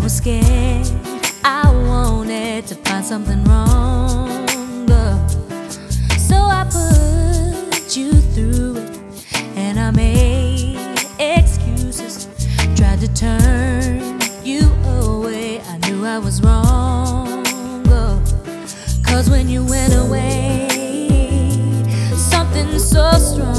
was scared, I wanted to find something wrong. So I put you through it, and I made excuses, tried to turn you away. I knew I was wrong, 'cause when you went away, something so strong